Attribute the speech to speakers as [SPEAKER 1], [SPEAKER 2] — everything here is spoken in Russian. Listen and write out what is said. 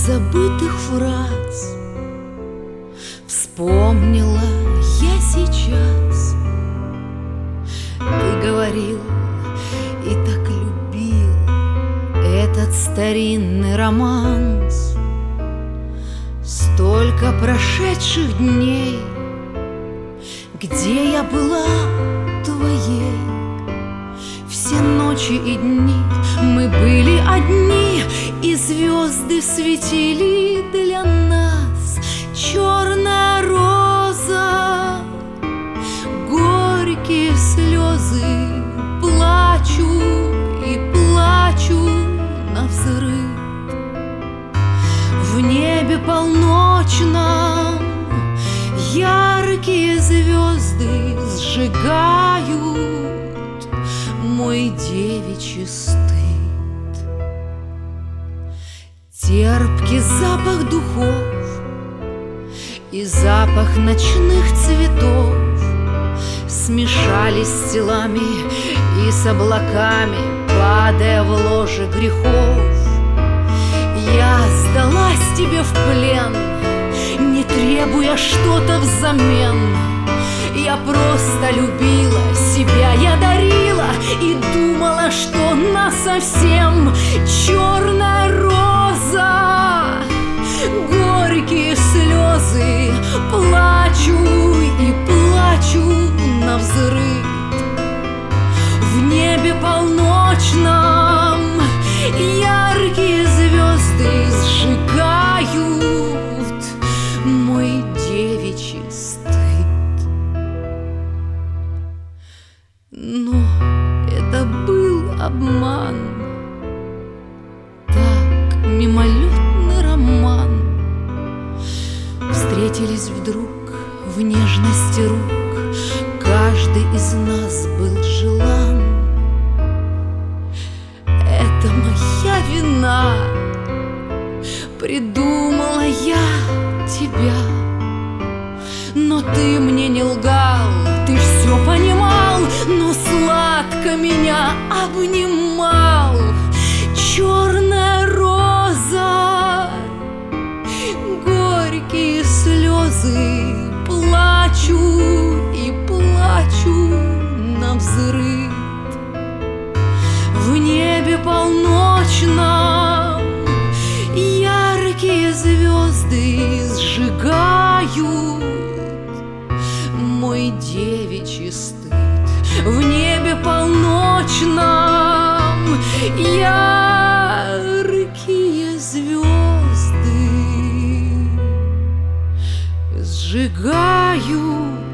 [SPEAKER 1] забытых фраз вспомнила я сейчас. Ты говорил и так любил этот старинный романс. Столько прошедших дней, где я была твоей. Все ночи и дни мы были одни, и звезды светили для нас. Черная роза, горькие слезы, плачу и плачу навзрыд. В небе полночном яркие звезды сжигают мой девичий стыд. Терпкий запах духов и запах ночных цветов смешались с телами и с облаками, падая в ложе грехов. Я сдалась тебе в плен, не требуя что-то взамен. Я просто любила себя, я дарила и думала, что насовсем. Черная роза, горькие слезы, плачу и плачу навзрыд. В небе полночном яркие звезды сжигают мой девичий стыд. Но это был обман, так мимолетный роман. Встретились вдруг в нежности рук, каждый из нас был желан. Это моя вина, придумала я тебя. Но ты мне не лгал, ты все понимал, но сладко меня обнимал. Черная роза, горькие слезы, плачу и плачу навзрыд. В небе полночном яркие звезды сжигают мой девичий стыд. В небе полночном яркие звезды сжигают